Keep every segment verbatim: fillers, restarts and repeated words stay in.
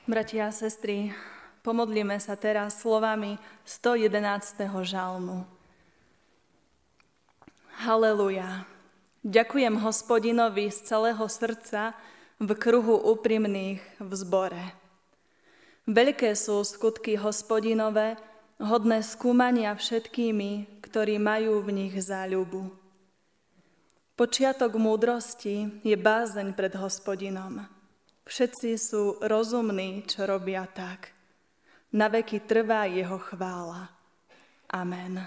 Bratia a sestry, pomodlíme sa teraz slovami sto jedenásteho žalmu. Haleluja. Ďakujem Hospodinovi z celého srdca v kruhu úprimných v zbore. Veľké sú skutky Hospodinové, hodné skúmania všetkými, ktorí majú v nich záľubu. Počiatok múdrosti je bázeň pred Hospodinom. Všetci sú rozumní, čo robia tak. Na veky trvá jeho chvála. Amen.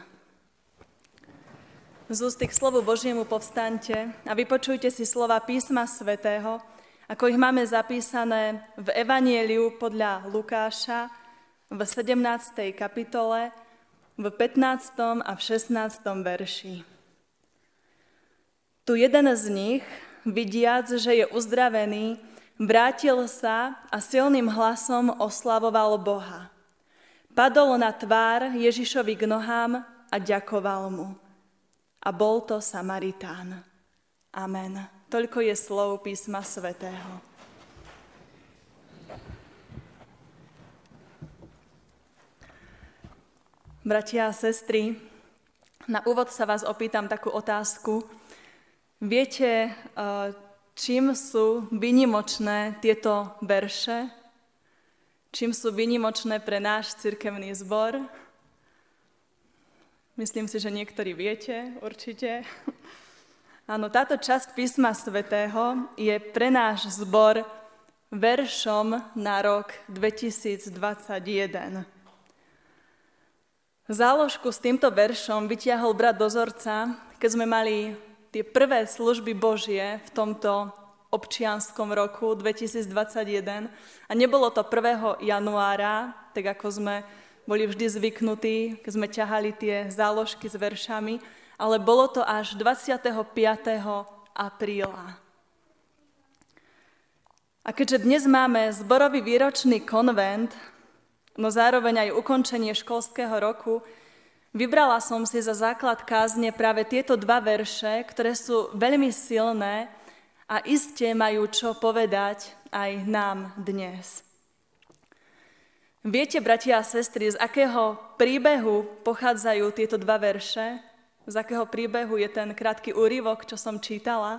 Z ústy k slovu Božiemu povstaňte a vypočujte si slova písma svätého, ako ich máme zapísané v Evanieliu podľa Lukáša v sedemnástej kapitole, v pätnástom a v šestnástom verši. Tu jeden z nich, vidiac, že je uzdravený, vrátil sa a silným hlasom oslavoval Boha. Padol na tvár Ježišovi k nohám a ďakoval mu. A bol to Samaritán. Amen. Toľko je slov písma svätého. Bratia a sestry, na úvod sa vás opýtam takú otázku. Viete, čím sú výnimočné tieto verše? Čím sú výnimočné pre náš cirkevný zbor? Myslím si, že niektorí viete, určite. Áno, táto časť písma svätého je pre náš zbor veršom na rok dvetisícdvadsaťjeden. Záložku s týmto veršom vytiahol brat dozorca, keď sme mali tie prvé služby Božie v tomto občianskom roku dvetisícdvadsaťjeden a nebolo to prvého januára, tak ako sme boli vždy zvyknutí, keď sme ťahali tie záložky s veršami, ale bolo to až dvadsiateho piateho apríla. A keďže dnes máme zborový výročný konvent, no zároveň aj ukončenie školského roku, vybrala som si za základ kázne práve tieto dva verše, ktoré sú veľmi silné a iste majú čo povedať aj nám dnes. Viete, bratia a sestry, z akého príbehu pochádzajú tieto dva verše? Z akého príbehu je ten krátky úryvok, čo som čítala?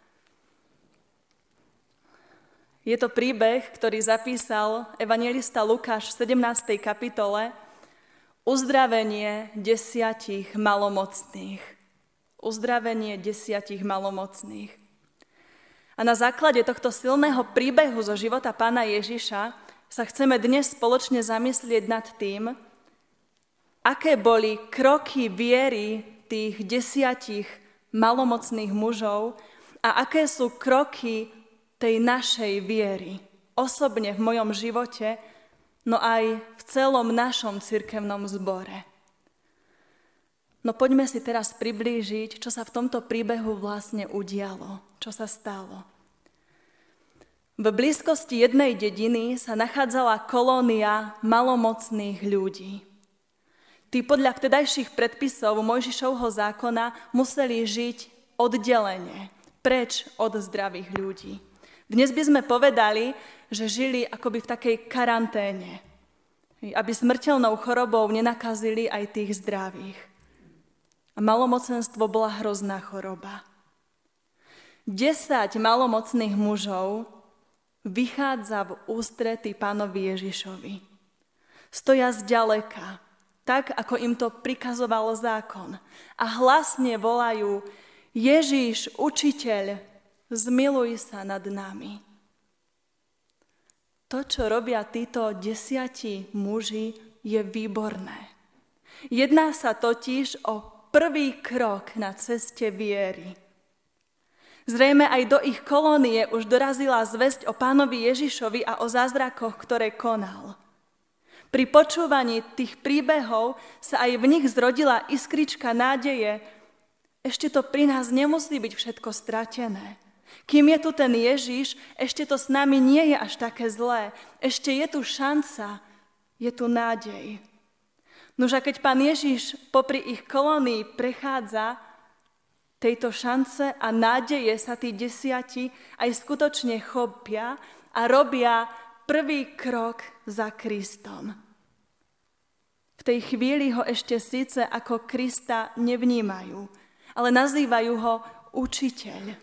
Je to príbeh, ktorý zapísal evanjelista Lukáš v sedemnástej kapitole, uzdravenie desiatich malomocných. Uzdravenie desiatich malomocných. A na základe tohto silného príbehu zo života Pána Ježiša sa chceme dnes spoločne zamyslieť nad tým, aké boli kroky viery tých desiatich malomocných mužov a aké sú kroky tej našej viery. Osobne v mojom živote, no aj v celom našom cirkevnom zbore. No poďme si teraz priblížiť, čo sa v tomto príbehu vlastne udialo, čo sa stalo. V blízkosti jednej dediny sa nachádzala kolónia malomocných ľudí. Tí podľa vtedajších predpisov Mojžišovho zákona museli žiť oddelene, preč od zdravých ľudí. Dnes by sme povedali, že žili akoby v takej karanténe, aby smrteľnou chorobou nenakazili aj tých zdravých. A malomocenstvo bola hrozná choroba. Desať malomocných mužov vychádza v ústrety Pánovi Ježišovi. Stoja zďaleka, tak ako im to prikazoval zákon. A hlasne volajú: Ježiš, učiteľ, zmiluj sa nad nami. To, čo robia títo desiati muži, je výborné. Jedná sa totiž o prvý krok na ceste viery. Zrejme aj do ich kolónie už dorazila zvesť o Pánovi Ježišovi a o zázrakoch, ktoré konal. Pri počúvaní tých príbehov sa aj v nich zrodila iskrička nádeje. Ešte to pri nás nemusí byť všetko stratené. Kým je tu ten Ježiš, ešte to s nami nie je až také zlé. Ešte je tu šanca, je tu nádej. Nože keď Pán Ježiš popri ich kolónii prechádza, tejto šance a nádeje sa tí desiati aj skutočne chopia a robia prvý krok za Kristom. V tej chvíli ho ešte síce ako Krista nevnímajú, ale nazývajú ho učiteľ.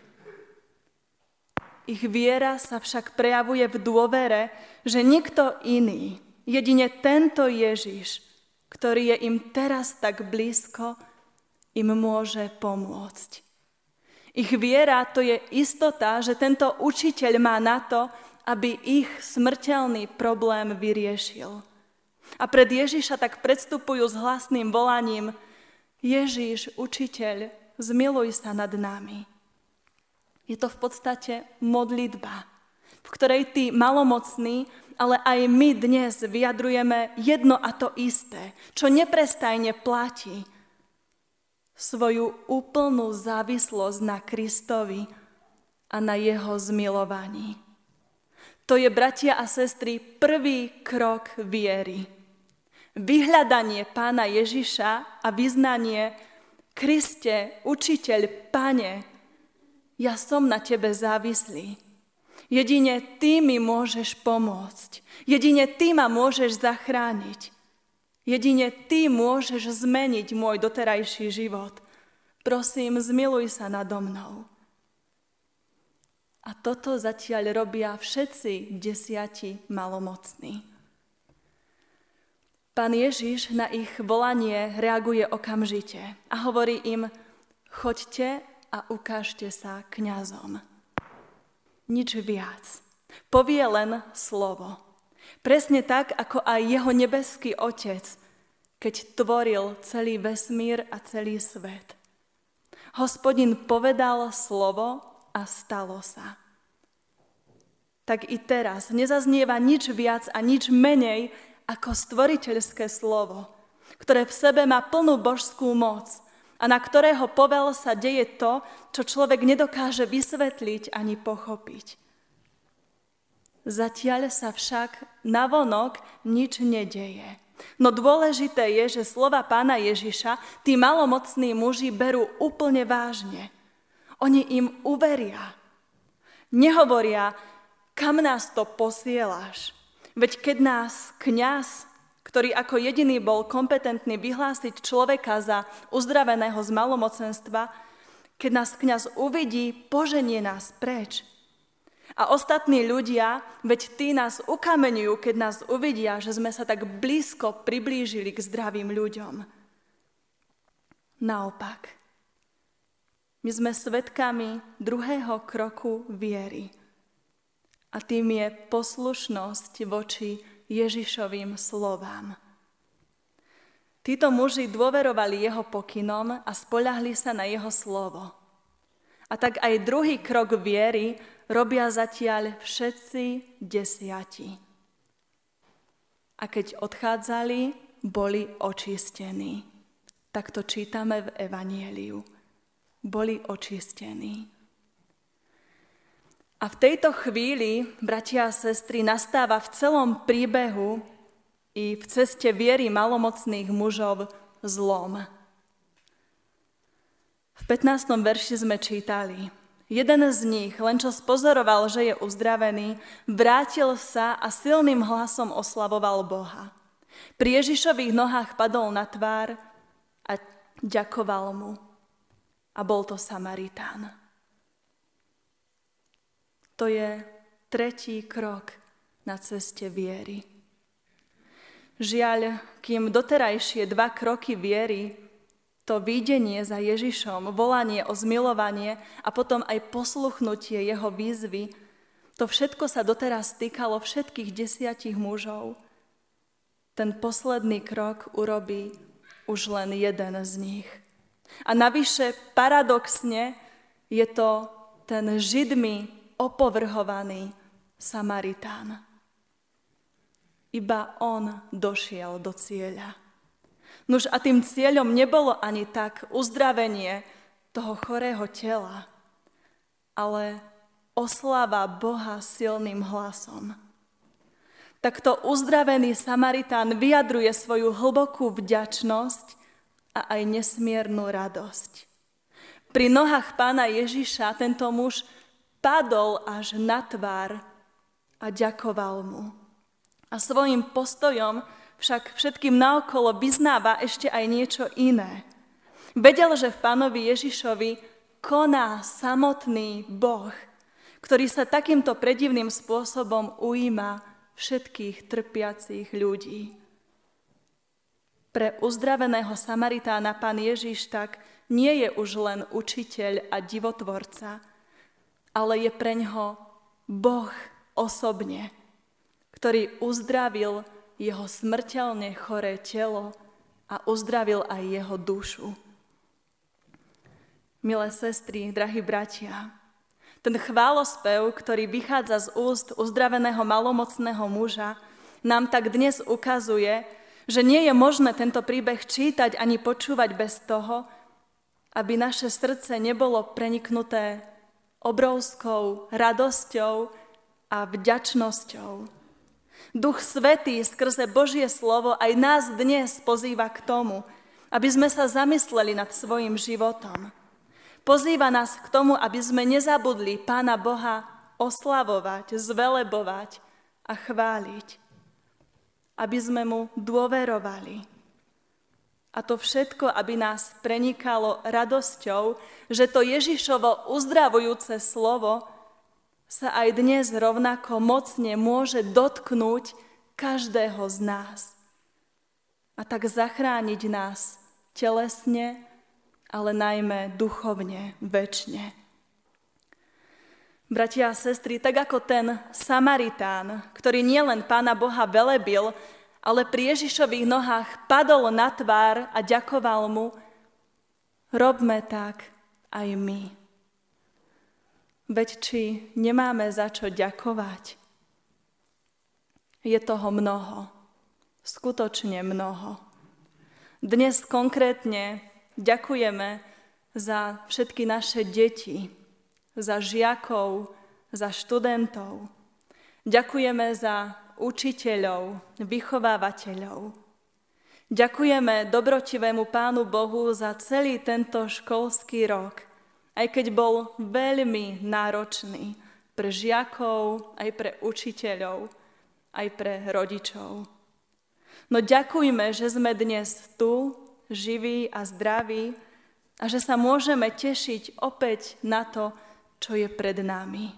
Ich viera sa však prejavuje v dôvere, že nikto iný, jedine tento Ježiš, ktorý je im teraz tak blízko, im môže pomôcť. Ich viera to je istota, že tento učiteľ má na to, aby ich smrteľný problém vyriešil. A pred Ježiša tak predstupujú s hlasným volaním: Ježiš, učiteľ, zmiluj sa nad nami. Je to v podstate modlitba, v ktorej tí malomocní, ale aj my dnes vyjadrujeme jedno a to isté, čo neprestajne platí. Svoju úplnú závislosť na Kristovi a na jeho zmilovaní. To je, bratia a sestry, prvý krok viery. Vyhľadanie Pána Ježiša a vyznanie: Kriste, učiteľ, Pane, ja som na tebe závislý. Jedine ty mi môžeš pomôcť. Jedine ty ma môžeš zachrániť. Jedine ty môžeš zmeniť môj doterajší život. Prosím, zmiluj sa nado mnou. A toto zatiaľ robia všetci desiati malomocní. Pán Ježiš na ich volanie reaguje okamžite a hovorí im: choďte a ukážte sa kňazom. Nič viac. Povie len slovo. Presne tak, ako aj jeho nebeský Otec, keď tvoril celý vesmír a celý svet. Hospodin povedal slovo a stalo sa. Tak i teraz nezaznieva nič viac a nič menej ako stvoriteľské slovo, ktoré v sebe má plnú božskú moc a na ktorého povel sa deje to, čo človek nedokáže vysvetliť ani pochopiť. Zatiaľ sa však navonok nič nedeje. No dôležité je, že slova Pána Ježiša tí malomocní muži berú úplne vážne. Oni im uveria. Nehovoria: kam nás to posieláš? Veď keď nás kňaz, ktorý ako jediný bol kompetentný vyhlásiť človeka za uzdraveného z malomocenstva, keď nás kňaz uvidí, poženie nás preč. A ostatní ľudia, veď tí nás ukameňujú, keď nás uvidia, že sme sa tak blízko priblížili k zdravým ľuďom. Naopak, my sme svedkami druhého kroku viery. A tým je poslušnosť voči Ježišovým slovám. Títo muži dôverovali jeho pokynom a spoľahli sa na jeho slovo. A tak aj druhý krok viery robia zatiaľ všetci desiati. A keď odchádzali, boli očistení. Tak to čítame v Evanjeliu. Boli očistení. A v tejto chvíli, bratia a sestry, nastáva v celom príbehu i v ceste viery malomocných mužov zlom. V pätnástom verši sme čítali: jeden z nich, len čo spozoroval, že je uzdravený, vrátil sa a silným hlasom oslavoval Boha. Pri Ježišových nohách padol na tvár a ďakoval mu. A bol to Samaritán. To je tretí krok na ceste viery. Žiaľ, kým doterajšie dva kroky viery, to výdenie za Ježišom, volanie o zmilovanie a potom aj posluchnutie jeho výzvy, to všetko sa doteraz týkalo všetkých desiatich mužov. Ten posledný krok urobí už len jeden z nich. A navyše, paradoxne, je to ten Židmi opovrhovaný Samaritán. Iba on došiel do cieľa. Nuž a tým cieľom nebolo ani tak uzdravenie toho chorého tela, ale osláva Boha silným hlasom. Takto uzdravený Samaritán vyjadruje svoju hlbokú vďačnosť a aj nesmiernu radosť. Pri nohách Pána Ježiša tento muž padol až na tvár a ďakoval mu. A svojim postojom však všetkým naokolo vyznáva ešte aj niečo iné. Vedel, že v Pánovi Ježišovi koná samotný Boh, ktorý sa takýmto predivným spôsobom ujíma všetkých trpiacich ľudí. Pre uzdraveného Samaritána Pán Ježiš tak nie je už len učiteľ a divotvorca, ale je preňho Boh osobne, ktorý uzdravil jeho smrteľne choré telo a uzdravil aj jeho dušu. Milé sestry, drahí bratia, ten chválospev, ktorý vychádza z úst uzdraveného malomocného muža, nám tak dnes ukazuje, že nie je možné tento príbeh čítať ani počúvať bez toho, aby naše srdce nebolo preniknuté obrovskou radosťou a vďačnosťou. Duch Svätý skrze Božie slovo aj nás dnes pozýva k tomu, aby sme sa zamysleli nad svojim životom. Pozýva nás k tomu, aby sme nezabudli Pána Boha oslavovať, zvelebovať a chváliť. Aby sme mu dôverovali. A to všetko, aby nás prenikalo radosťou, že to Ježišovo uzdravujúce slovo sa aj dnes rovnako mocne môže dotknúť každého z nás. A tak zachrániť nás telesne, ale najmä duchovne, večne. Bratia a sestry, tak ako ten Samaritán, ktorý nielen Pána Boha velebil, ale pri Ježišových nohách padol na tvár a ďakoval mu, robme tak aj my. Veď či nemáme za čo ďakovať? Je toho mnoho, skutočne mnoho. Dnes konkrétne ďakujeme za všetky naše deti, za žiakov, za študentov. Ďakujeme za učiteľov, vychovávateľov. Ďakujeme dobrotivému Pánu Bohu za celý tento školský rok, aj keď bol veľmi náročný pre žiakov, aj pre učiteľov, aj pre rodičov. No ďakujme, že sme dnes tu, živí a zdraví, a že sa môžeme tešiť opäť na to, čo je pred nami.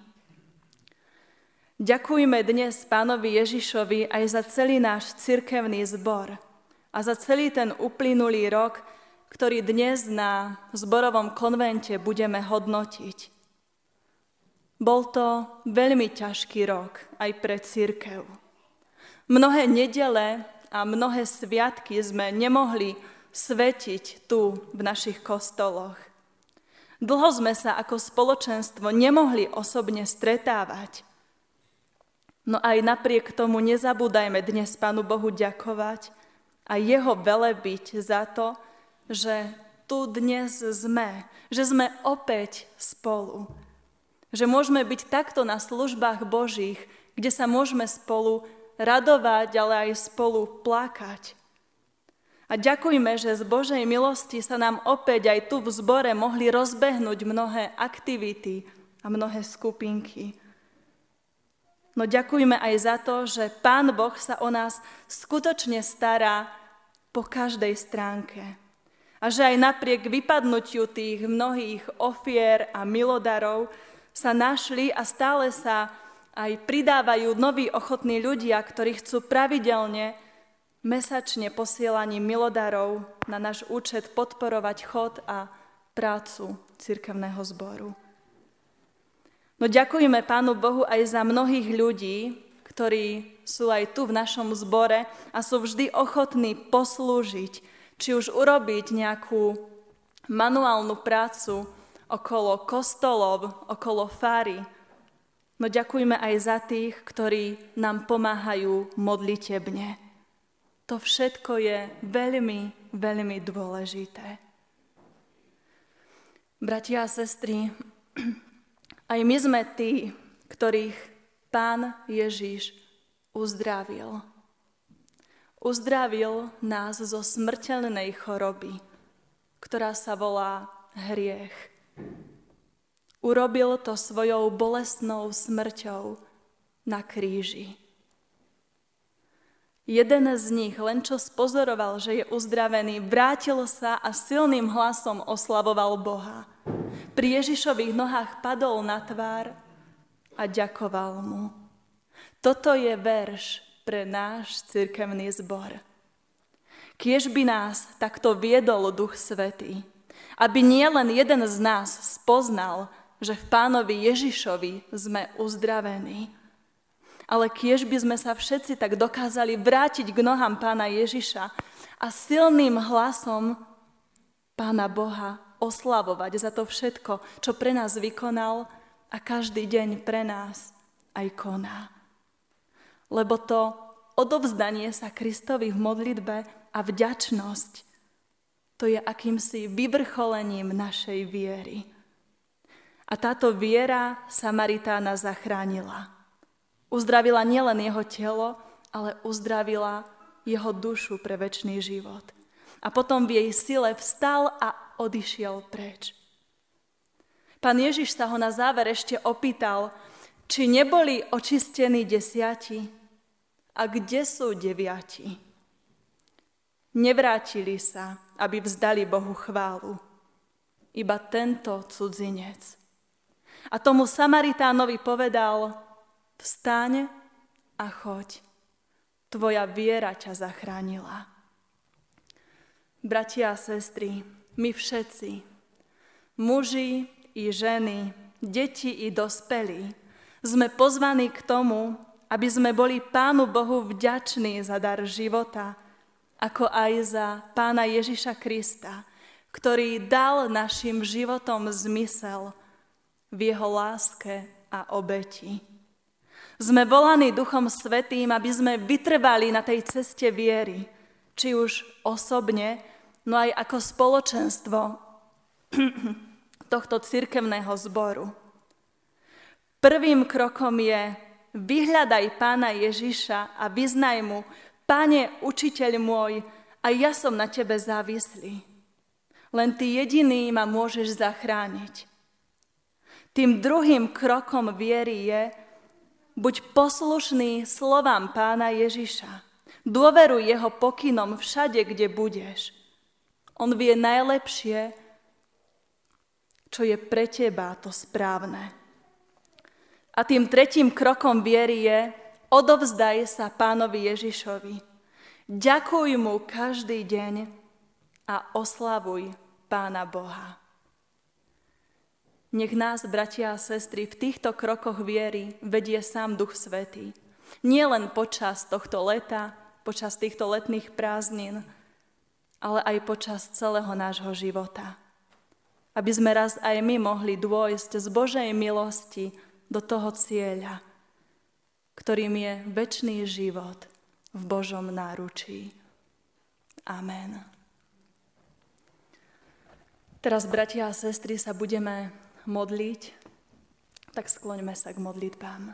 Ďakujme dnes Pánovi Ježišovi aj za celý náš cirkevný zbor a za celý ten uplynulý rok, ktorý dnes na zborovom konvente budeme hodnotiť. Bol to veľmi ťažký rok aj pre cirkev. Mnohé nedele a mnohé sviatky sme nemohli svetiť tu v našich kostoloch. Dlho sme sa ako spoločenstvo nemohli osobne stretávať. No aj napriek tomu nezabúdajme dnes Pánu Bohu ďakovať a jeho velebiť za to, že tu dnes sme, že sme opäť spolu. Že môžeme byť takto na službách Božích, kde sa môžeme spolu radovať, ale aj spolu plakať. A ďakujme, že z Božej milosti sa nám opäť aj tu v zbore mohli rozbehnúť mnohé aktivity a mnohé skupinky. No ďakujme aj za to, že Pán Boh sa o nás skutočne stará po každej stránke. A že aj napriek vypadnutiu tých mnohých ofier a milodarov sa našli a stále sa aj pridávajú noví ochotní ľudia, ktorí chcú pravidelne, mesačne posielaním milodarov na náš účet podporovať chod a prácu cirkevného zboru. No ďakujeme Pánu Bohu aj za mnohých ľudí, ktorí sú aj tu v našom zbore a sú vždy ochotní poslúžiť, či už urobiť nejakú manuálnu prácu okolo kostolov, okolo fary. No ďakujme aj za tých, ktorí nám pomáhajú modlitebne. To všetko je veľmi, veľmi dôležité. Bratia a sestry, aj my sme tí, ktorých Pán Ježiš uzdravil. Uzdravil nás zo smrteľnej choroby, ktorá sa volá hriech. Urobil to svojou bolestnou smrťou na kríži. Jeden z nich, len čo spozoroval, že je uzdravený, vrátil sa a silným hlasom oslavoval Boha. Pri Ježišových nohách padol na tvár a ďakoval mu. Toto je verš pre náš cirkevný zbor. Kiež by nás takto viedol Duch Svätý, aby nielen jeden z nás spoznal, že v Pánovi Ježišovi sme uzdravení, ale kiež by sme sa všetci tak dokázali vrátiť k nohám Pána Ježiša a silným hlasom Pána Boha oslavovať za to všetko, čo pre nás vykonal a každý deň pre nás aj koná. Lebo to odovzdanie sa Kristovi v modlitbe a vďačnosť, to je akýmsi vyvrcholením našej viery. A táto viera Samaritána zachránila. Uzdravila nielen jeho telo, ale uzdravila jeho dušu pre večný život. A potom v jej sile vstal a odišiel preč. Pán Ježiš sa ho na záver ešte opýtal, či neboli očistení desiati a kde sú deviati. Nevrátili sa, aby vzdali Bohu chválu. Iba tento cudzinec. A tomu Samaritánovi povedal, vstaň a choď. Tvoja viera ťa zachránila. Bratia a sestry, my všetci, muži i ženy, deti i dospelí, sme pozvaní k tomu, aby sme boli Pánu Bohu vďační za dar života, ako aj za Pána Ježiša Krista, ktorý dal našim životom zmysel v jeho láske a obeti. Sme volaní Duchom Svätým, aby sme vytrvali na tej ceste viery, či už osobne, no aj ako spoločenstvo tohto cirkevného zboru. Prvým krokom je vyhľadaj Pána Ježiša a vyznaj mu, Pane, učiteľ môj, aj ja som na tebe závislý. Len ty jediný ma môžeš zachrániť. Tým druhým krokom viery je, buď poslušný slovám Pána Ježiša. Dôveruj jeho pokynom všade, kde budeš. On vie najlepšie, čo je pre teba to správne. A tým tretím krokom viery je, odovzdaj sa Pánovi Ježišovi. Ďakuj mu každý deň a oslavuj Pána Boha. Nech nás, bratia a sestry, v týchto krokoch viery vedie sám Duch Svätý. Nie len počas tohto leta, počas týchto letných prázdnin, ale aj počas celého nášho života. Aby sme raz aj my mohli dôjsť z Božej milosti do toho cieľa, ktorým je večný život v Božom náručí. Amen. Teraz, bratia a sestry, sa budeme modliť, tak skloňme sa k modlitbám.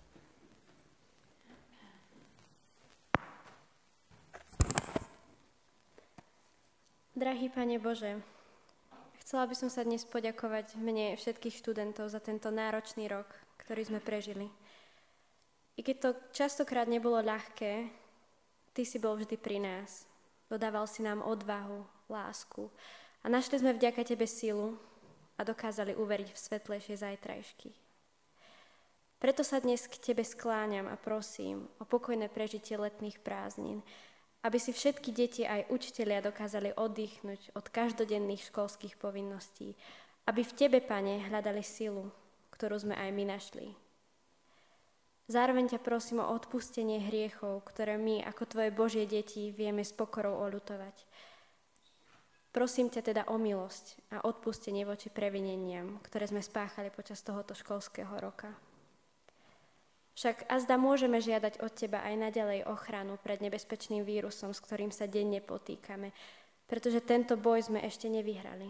Drahý Pane Bože, chcela by som sa dnes poďakovať mene všetkých študentov za tento náročný rok, ktorý sme prežili. I keď to častokrát nebolo ľahké, Ty si bol vždy pri nás. Dodával si nám odvahu, lásku a našli sme vďaka Tebe silu a dokázali uveriť v svetlejšie zajtrajšky. Preto sa dnes k Tebe skláňam a prosím o pokojné prežitie letných prázdnin, aby si všetky deti aj učitelia dokázali oddychnúť od každodenných školských povinností, aby v Tebe, Pane, hľadali silu, ktorú sme aj my našli. Zároveň ťa prosím o odpustenie hriechov, ktoré my, ako Tvoje Božie deti, vieme s pokorou oľutovať. Prosím ťa teda o milosť a odpustenie voči previneniam, ktoré sme spáchali počas tohoto školského roka. Však azda môžeme žiadať od Teba aj naďalej ochranu pred nebezpečným vírusom, s ktorým sa denne potýkame, pretože tento boj sme ešte nevyhrali.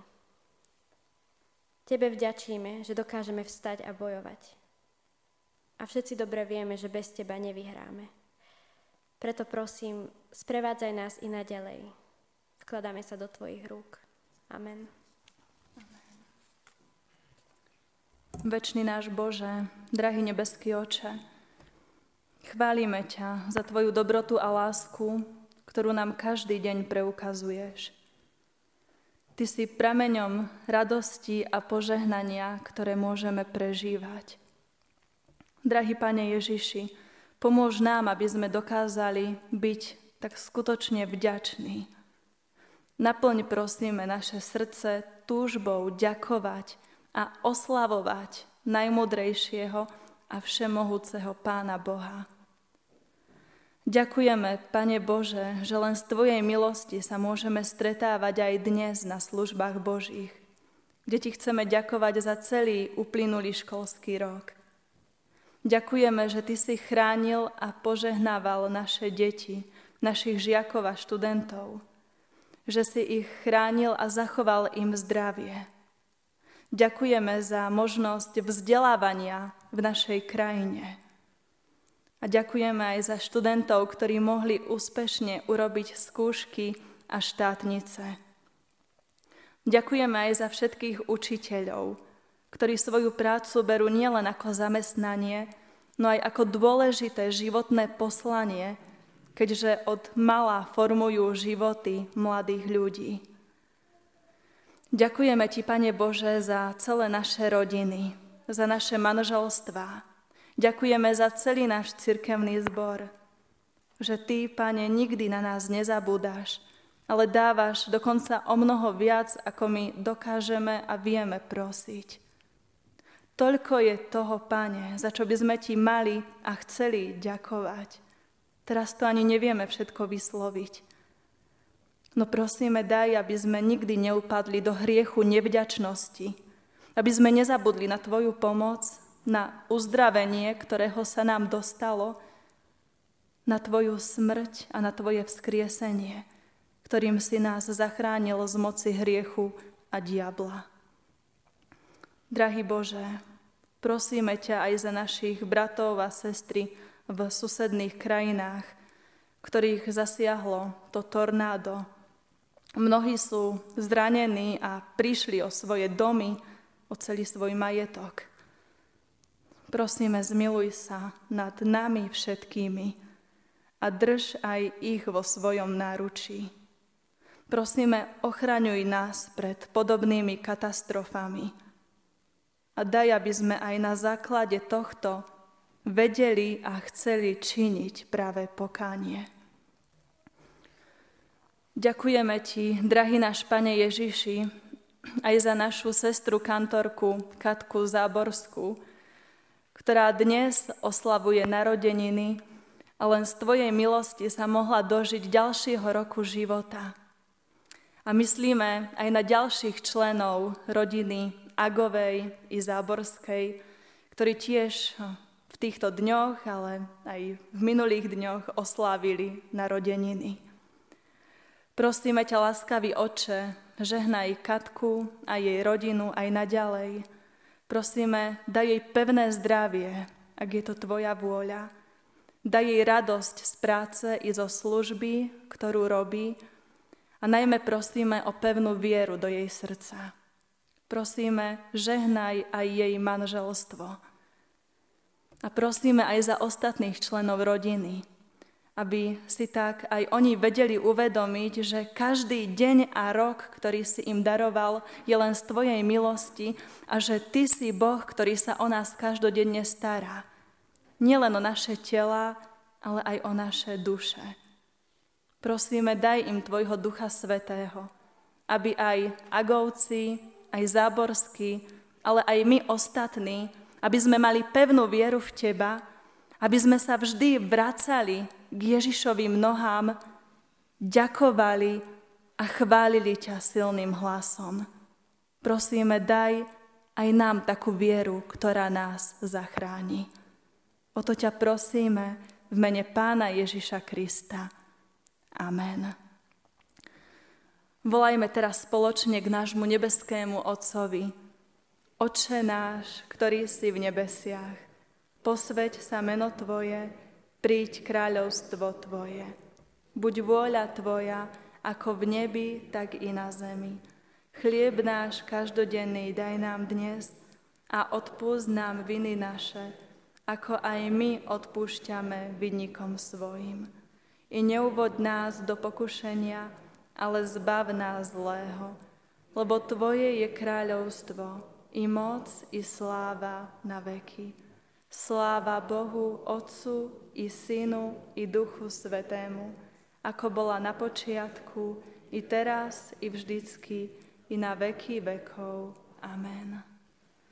Tebe vďačíme, že dokážeme vstať a bojovať. A všetci dobre vieme, že bez Teba nevyhráme. Preto prosím, sprevádzaj nás i naďalej. Vkladáme sa do Tvojich rúk. Amen. Večný náš Bože, drahý nebeský Oče, Chválime ťa za tvoju dobrotu a lásku, ktorú nám každý deň preukazuješ. Ty si prameňom radosti a požehnania, ktoré môžeme prežívať. Drahý Pane Ježiši, pomôž nám, aby sme dokázali byť tak skutočne vďační. Naplň, prosíme, naše srdce túžbou ďakovať a oslavovať najmudrejšieho a všemohúceho Pána Boha. Ďakujeme, Pane Bože, že len z Tvojej milosti sa môžeme stretávať aj dnes na službách Božích, kde Ti chceme ďakovať za celý uplynulý školský rok. Ďakujeme, že Ty si chránil a požehnával naše deti, našich žiakov a študentov, že si ich chránil a zachoval im zdravie. Ďakujeme za možnosť vzdelávania v našej krajine. A ďakujeme aj za študentov, ktorí mohli úspešne urobiť skúšky a štátnice. Ďakujeme aj za všetkých učiteľov, ktorí svoju prácu berú nielen ako zamestnanie, no aj ako dôležité životné poslanie, keďže od mala formujú životy mladých ľudí. Ďakujeme Ti, Pane Bože, za celé naše rodiny, za naše manželstvá. Ďakujeme za celý náš cirkevný zbor, že Ty, Pane, nikdy na nás nezabúdáš, ale dávaš dokonca o mnoho viac, ako my dokážeme a vieme prosiť. Toľko je toho, Pane, za čo by sme Ti mali a chceli ďakovať. Teraz to ani nevieme všetko vysloviť. No prosíme, daj, aby sme nikdy neupadli do hriechu nevďačnosti, aby sme nezabudli na Tvoju pomoc, na uzdravenie, ktorého sa nám dostalo, na Tvoju smrť a na Tvoje vzkriesenie, ktorým si nás zachránil z moci hriechu a diabla. Drahý Bože, prosíme ťa aj za našich bratov a sestry v susedných krajinách, ktorých zasiahlo to tornádo. Mnohí sú zranení a prišli o svoje domy, o celý svoj majetok. Prosíme, zmiluj sa nad nami všetkými a drž aj ich vo svojom náručí. Prosíme, ochraňuj nás pred podobnými katastrofami a daj, aby sme aj na základe tohto vedeli a chceli činiť práve pokánie. Ďakujeme Ti, drahý náš Pane Ježiši, aj za našu sestru kantorku Katku Záborskú, ktorá dnes oslavuje narodeniny a len z Tvojej milosti sa mohla dožiť ďalšieho roku života. A myslíme aj na ďalších členov rodiny Agovej i Záborskej, ktorí tiež v týchto dňoch, ale aj v minulých dňoch oslávili narodeniny. Prosíme ťa, láskavý Otče, žehnaj Katku a jej rodinu aj naďalej. Prosíme, daj jej pevné zdravie, ak je to Tvoja vôľa. Daj jej radosť z práce i zo služby, ktorú robí. A najmä prosíme o pevnú vieru do jej srdca. Prosíme, žehnaj aj jej manželstvo. A prosíme aj za ostatných členov rodiny, aby si tak aj oni vedeli uvedomiť, že každý deň a rok, ktorý si im daroval, je len z Tvojej milosti a že Ty si Boh, ktorý sa o nás každodenne stará. Nielen o naše tela, ale aj o naše duše. Prosíme, daj im Tvojho Ducha Svätého, aby aj Agovci, aj Záborskí, ale aj my ostatní, aby sme mali pevnú vieru v Teba, aby sme sa vždy vracali k Ježišovým nohám, ďakovali a chválili ťa silným hlasom. Prosíme, daj aj nám takú vieru, ktorá nás zachráni. O to ťa prosíme v mene Pána Ježiša Krista. Amen. Volajme teraz spoločne k nášmu nebeskému Otcovi. Otče náš, ktorý si v nebesiach, posväť sa meno Tvoje, príď kráľovstvo Tvoje. Buď vôľa Tvoja, ako v nebi, tak i na zemi. Chlieb náš každodenný daj nám dnes a odpúsť nám viny naše, ako aj my odpúšťame vinníkom svojim. I neuvoď nás do pokušenia, ale zbav nás zlého, lebo Tvoje je kráľovstvo, i moc, i sláva na veky. Sláva Bohu, Otcu, i Synu, i Duchu Svätému, ako bola na počiatku, i teraz, i vždycky, i na veky vekov. Amen.